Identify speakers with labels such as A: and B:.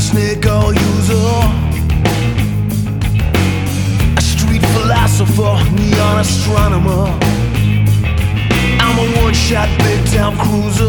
A: snake oil user, a street philosopher, neon astronomer. I'm a one-shot big-time cruiser.